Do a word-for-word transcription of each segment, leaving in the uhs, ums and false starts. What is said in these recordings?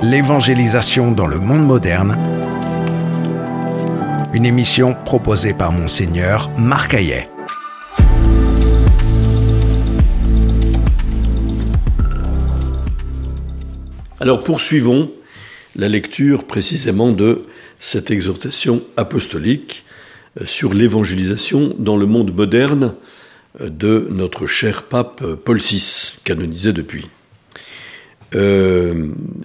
L'évangélisation dans le monde moderne, une émission proposée par Monseigneur Marc Hayet. Alors poursuivons la lecture précisément de cette exhortation apostolique sur l'évangélisation dans le monde moderne de notre cher pape Paul six, canonisé depuis. Euh,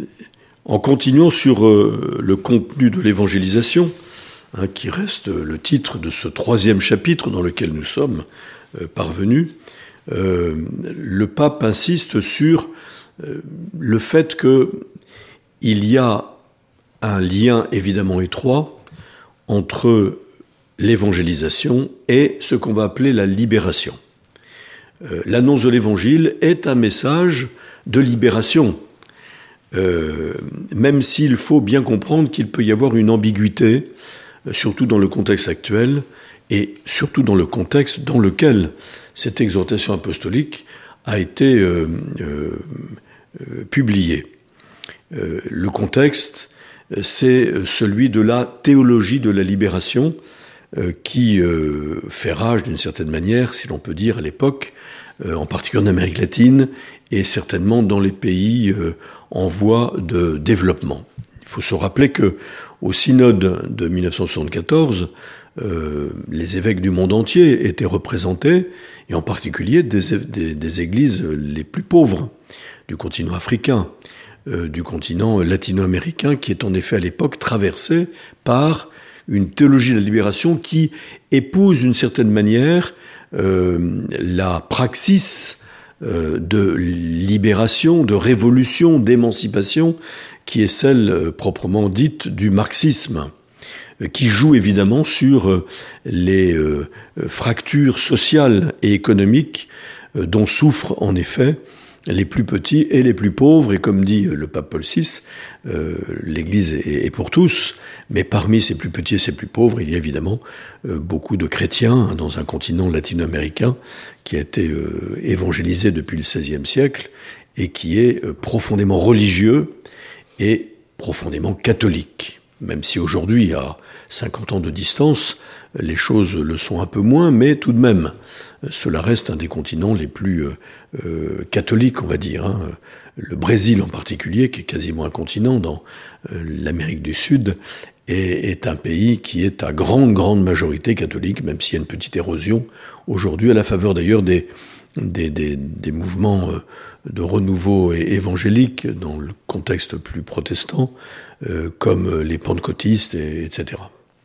en continuant sur euh, le contenu de l'évangélisation, hein, qui reste le titre de ce troisième chapitre dans lequel nous sommes euh, parvenus, euh, le pape insiste sur euh, le fait qu'il y a un lien évidemment étroit entre l'évangélisation et ce qu'on va appeler la libération. Euh, l'annonce de l'évangile est un message de libération, euh, même s'il faut bien comprendre qu'il peut y avoir une ambiguïté, euh, surtout dans le contexte actuel, et surtout dans le contexte dans lequel cette exhortation apostolique a été euh, euh, euh, publiée. Euh, le contexte, c'est celui de la théologie de la libération, euh, qui euh, fait rage d'une certaine manière, si l'on peut dire, à l'époque, euh, en particulier en Amérique latine, et certainement dans les pays euh, en voie de développement. Il faut se rappeler que au synode de dix-neuf cent soixante-quatorze, euh, les évêques du monde entier étaient représentés, et en particulier des, des, des églises les plus pauvres du continent africain, euh, du continent latino-américain, qui est en effet à l'époque traversé par une théologie de la libération qui épouse d'une certaine manière euh, la praxis euh, de libération, de révolution, d'émancipation, qui est celle euh, proprement dite du marxisme, euh, qui joue évidemment sur euh, les euh, fractures sociales et économiques euh, dont souffrent en effet les plus petits et les plus pauvres, et comme dit le pape Paul six, euh, l'Église est, est pour tous, mais parmi ces plus petits et ces plus pauvres, il y a évidemment euh, beaucoup de chrétiens hein, dans un continent latino-américain qui a été euh, évangélisé depuis le seizième siècle et qui est euh, profondément religieux et profondément catholique. Même si aujourd'hui, à cinquante ans de distance, les choses le sont un peu moins, mais tout de même, cela reste un des continents les plus euh, euh, catholiques, on va dire. Hein. Le Brésil en particulier, qui est quasiment un continent dans euh, l'Amérique du Sud, est, est un pays qui est à grande, grande majorité catholique, même s'il y a une petite érosion aujourd'hui, à la faveur d'ailleurs des, des, des, des mouvements euh, de renouveau évangélique dans le contexte plus protestant, euh, comme les pentecôtistes, et, etc.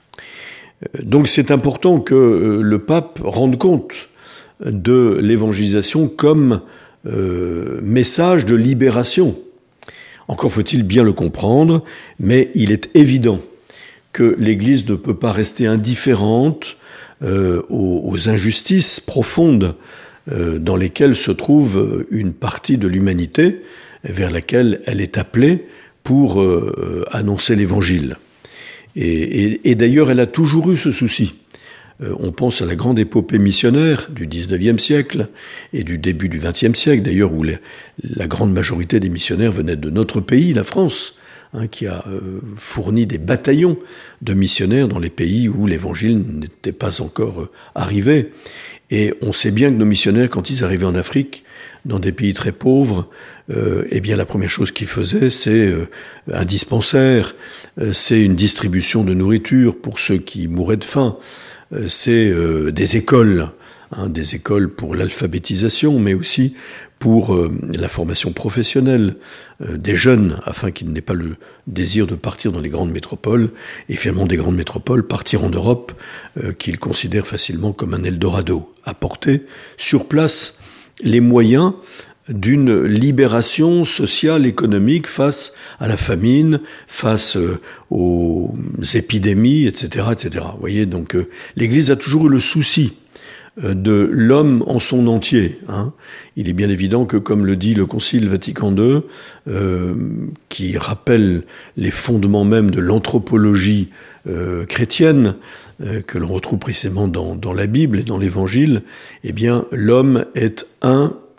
Donc c'est important que le pape rende compte de l'évangélisation comme euh, message de libération. Encore faut-il bien le comprendre, mais il est évident que l'Église ne peut pas rester indifférente euh, aux, aux injustices profondes euh, dans lesquelles se trouve une partie de l'humanité vers laquelle elle est appelée pour euh, annoncer l'Évangile. Et, et, et d'ailleurs, elle a toujours eu ce souci. Euh, on pense à la grande épopée missionnaire du dix-neuvième siècle et du début du vingtième siècle, d'ailleurs, où les, la grande majorité des missionnaires venaient de notre pays, la France, hein, qui a euh, fourni des bataillons de missionnaires dans les pays où l'évangile n'était pas encore euh, arrivé. Et on sait bien que nos missionnaires, quand ils arrivaient en Afrique, dans des pays très pauvres, euh, eh bien la première chose qu'ils faisaient, c'est euh, un dispensaire, euh, c'est une distribution de nourriture pour ceux qui mouraient de faim, euh, c'est euh, des écoles, hein, des écoles pour l'alphabétisation, mais aussi pour euh, la formation professionnelle euh, des jeunes, afin qu'ils n'aient pas le désir de partir dans les grandes métropoles, et finalement des grandes métropoles, partir en Europe, euh, qu'ils considèrent facilement comme un Eldorado, apporter sur place les moyens d'une libération sociale, économique face à la famine, face aux épidémies, et cetera, et cetera. Vous voyez, donc euh, l'Église a toujours eu le souci euh, de l'homme en son entier. Hein. Il est bien évident que, comme le dit le Concile Vatican deux, euh, qui rappelle les fondements même de l'anthropologie euh, chrétienne, euh, que l'on retrouve précisément dans, dans la Bible et dans l'Évangile, eh bien, l'homme est un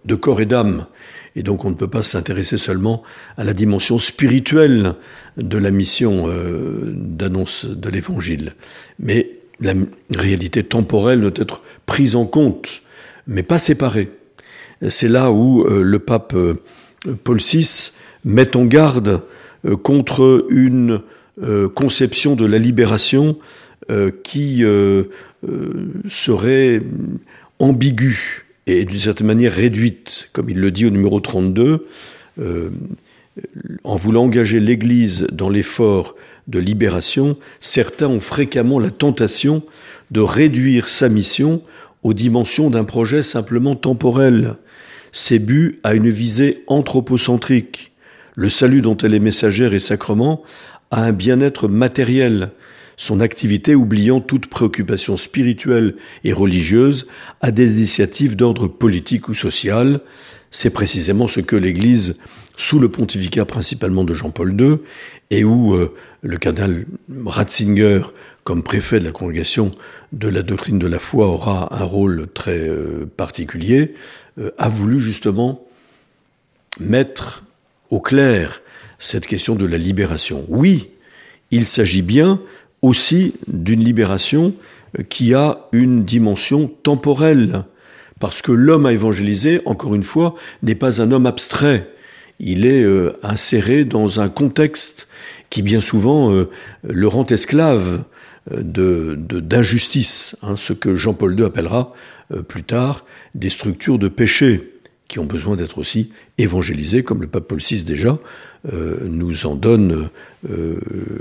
de corps et d'âme. Et donc on ne peut pas s'intéresser seulement à la dimension spirituelle de la mission euh, d'annonce de l'Évangile. Mais la réalité temporelle doit être prise en compte, mais pas séparée. C'est là où euh, le pape euh, Paul six met en garde euh, contre une euh, conception de la libération euh, qui euh, euh, serait ambiguë et d'une certaine manière réduite, comme il le dit au numéro trente-deux, euh, en voulant engager l'Église dans l'effort de libération, certains ont fréquemment la tentation de réduire sa mission aux dimensions d'un projet simplement temporel. C'est but à une visée anthropocentrique. Le salut dont elle est messagère et sacrement a un bien-être matériel. Son activité, oubliant toute préoccupation spirituelle et religieuse, a des initiatives d'ordre politique ou social. C'est précisément ce que l'Église, sous le pontificat principalement de Jean-Paul deux, et où euh, le cardinal Ratzinger, comme préfet de la congrégation de la doctrine de la foi, aura un rôle très euh, particulier, euh, a voulu justement mettre au clair cette question de la libération. Oui, il s'agit bien aussi d'une libération qui a une dimension temporelle, parce que l'homme à évangéliser, encore une fois, n'est pas un homme abstrait. Il est euh, inséré dans un contexte qui bien souvent euh, le rend esclave de, de, d'injustice, hein, ce que Jean-Paul deux appellera euh, plus tard des structures de péché, qui ont besoin d'être aussi évangélisées, comme le pape Paul six déjà euh, nous en donne euh,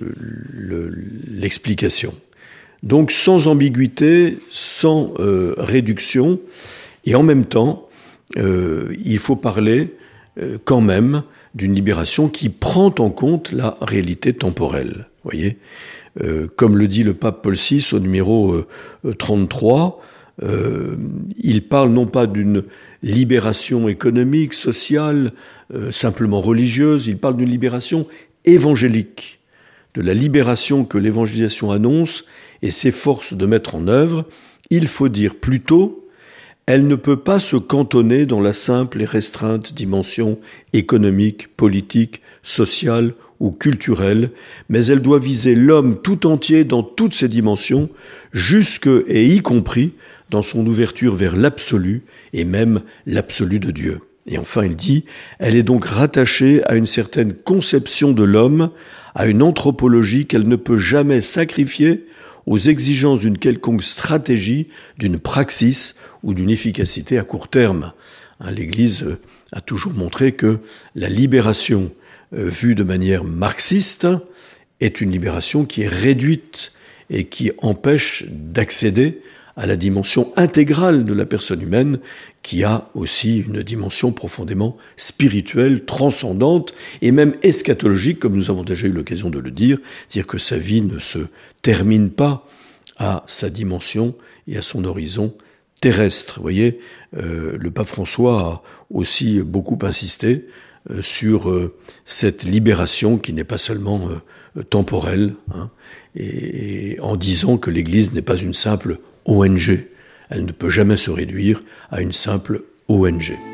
le, l'explication. Donc sans ambiguïté, sans euh, réduction, et en même temps, euh, il faut parler euh, quand même d'une libération qui prend en compte la réalité temporelle. Voyez, euh, comme le dit le pape Paul six au numéro euh, trente-trois, Euh, il parle non pas d'une libération économique, sociale, euh, simplement religieuse, il parle d'une libération évangélique, de la libération que l'évangélisation annonce et s'efforce de mettre en œuvre. Il faut dire plutôt, elle ne peut pas se cantonner dans la simple et restreinte dimension économique, politique, sociale ou culturelle, mais elle doit viser l'homme tout entier dans toutes ses dimensions, jusque et y compris dans son ouverture vers l'absolu, et même l'absolu de Dieu. Et enfin, il dit, elle est donc rattachée à une certaine conception de l'homme, à une anthropologie qu'elle ne peut jamais sacrifier aux exigences d'une quelconque stratégie, d'une praxis ou d'une efficacité à court terme. L'Église a toujours montré que la libération vue de manière marxiste est une libération qui est réduite et qui empêche d'accéder à la dimension intégrale de la personne humaine, qui a aussi une dimension profondément spirituelle, transcendante, et même eschatologique, comme nous avons déjà eu l'occasion de le dire, c'est-à-dire que sa vie ne se termine pas à sa dimension et à son horizon terrestre. Vous voyez, euh, le pape François a aussi beaucoup insisté euh, sur euh, cette libération qui n'est pas seulement euh, temporelle, hein, et, et en disant que l'Église n'est pas une simple O N G. Elle ne peut jamais se réduire à une simple O N G.